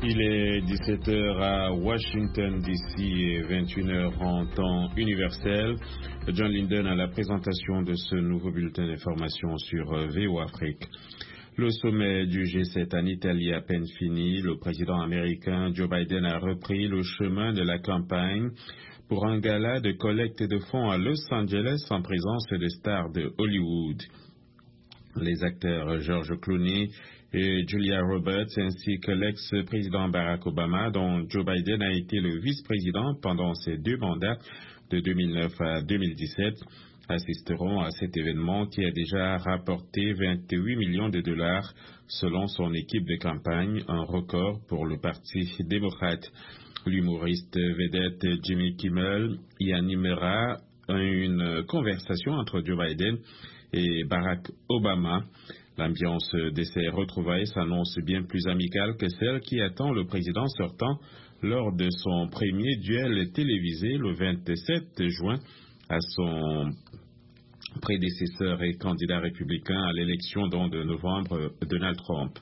Il est 17h à Washington DC et 21h en temps universel. John Linden à la présentation de ce nouveau bulletin d'information sur VOA Afrique. Le sommet du G7 en Italie à peine fini, le président américain Joe Biden a repris le chemin de la campagne pour un gala de collecte de fonds à Los Angeles en présence de stars de Hollywood. Les acteurs George Clooney et Julia Roberts ainsi que l'ex-président Barack Obama, dont Joe Biden a été le vice-président pendant ses deux mandats de 2009 à 2017, assisteront à cet événement qui a déjà rapporté 28 millions de dollars selon son équipe de campagne, un record pour le Parti démocrate. L'humoriste vedette Jimmy Kimmel y animera une conversation entre Joe Biden et Barack Obama. L'ambiance de ces retrouvailles s'annonce bien plus amicale que celle qui attend le président sortant lors de son premier duel télévisé le 27 juin à son prédécesseur et candidat républicain à l'élection de novembre, Donald Trump.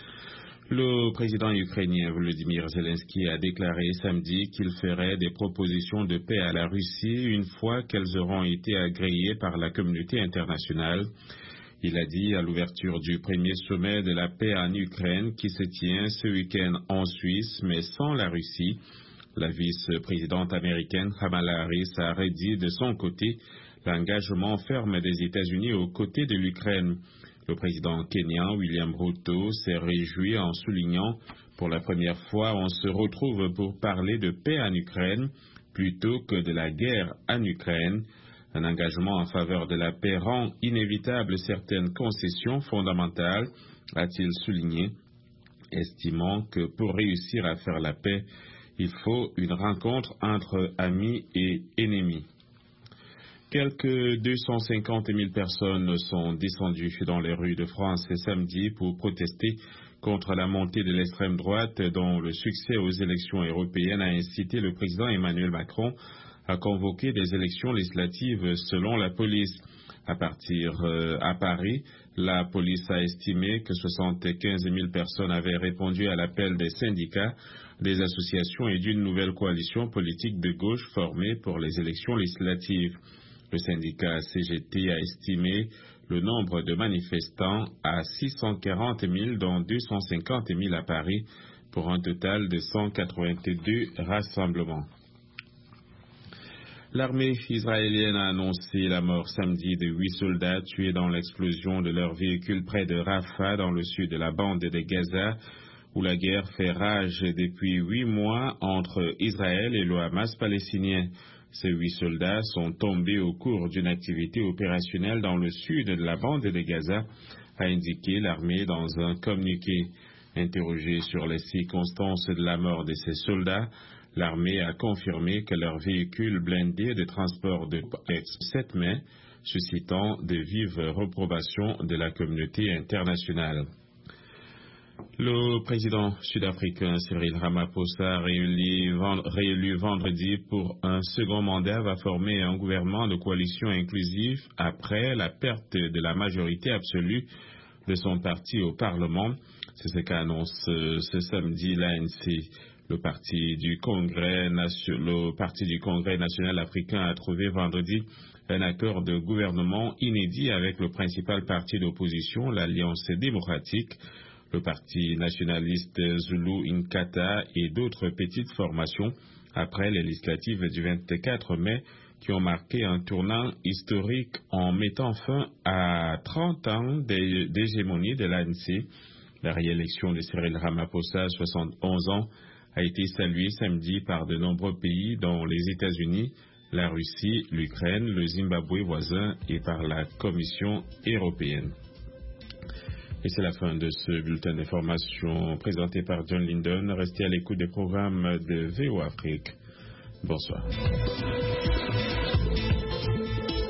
Le président ukrainien Volodymyr Zelensky a déclaré samedi qu'il ferait des propositions de paix à la Russie une fois qu'elles auront été agréées par la communauté internationale. Il a dit à l'ouverture du premier sommet de la paix en Ukraine qui se tient ce week-end en Suisse, mais sans la Russie. La vice-présidente américaine Kamala Harris a redit de son côté l'engagement ferme des États-Unis aux côtés de l'Ukraine. Le président kenyan William Ruto s'est réjoui en soulignant pour la première fois on se retrouve pour parler de paix en Ukraine plutôt que de la guerre en Ukraine. Un engagement en faveur de la paix rend inévitable certaines concessions fondamentales, a-t-il souligné, estimant que pour réussir à faire la paix, il faut une rencontre entre amis et ennemis. Quelques 250 000 personnes sont descendues dans les rues de France ce samedi pour protester contre la montée de l'extrême droite dont le succès aux élections européennes a incité le président Emmanuel Macron à convoquer des élections législatives selon la police. À Paris, la police a estimé que 75 000 personnes avaient répondu à l'appel des syndicats, des associations et d'une nouvelle coalition politique de gauche formée pour les élections législatives. Le syndicat CGT a estimé le nombre de manifestants à 640 000, dont 250 000 à Paris, pour un total de 182 rassemblements. L'armée israélienne a annoncé la mort samedi de 8 soldats tués dans l'explosion de leur véhicule près de Rafah, dans le sud de la bande de Gaza, où la guerre fait rage depuis 8 mois entre Israël et le Hamas palestinien. Ces 8 soldats sont tombés au cours d'une activité opérationnelle dans le sud de la bande de Gaza, a indiqué l'armée dans un communiqué. Interrogé sur les circonstances de la mort de ces soldats, l'armée a confirmé que leur véhicule blindé de transport de 7 mai, suscitant de vives reprobations de la communauté internationale. Le président sud-africain Cyril Ramaphosa, réélu vendredi pour un second mandat, va former un gouvernement de coalition inclusive après la perte de la majorité absolue de son parti au Parlement. C'est ce qu'annonce ce samedi l'ANC. Le parti du Congrès national africain a trouvé vendredi un accord de gouvernement inédit avec le principal parti d'opposition, l'Alliance démocratique, le parti nationaliste Zulu Inkatha et d'autres petites formations après les législatives du 24 mai qui ont marqué un tournant historique en mettant fin à 30 ans d'hégémonie de l'ANC. La réélection de Cyril Ramaphosa, 71 ans, a été saluée samedi par de nombreux pays dont les États-Unis, la Russie, l'Ukraine, le Zimbabwe voisin et par la Commission européenne. Et c'est la fin de ce bulletin d'information présenté par John Linden. Restez à l'écoute des programmes de VOA Afrique. Bonsoir.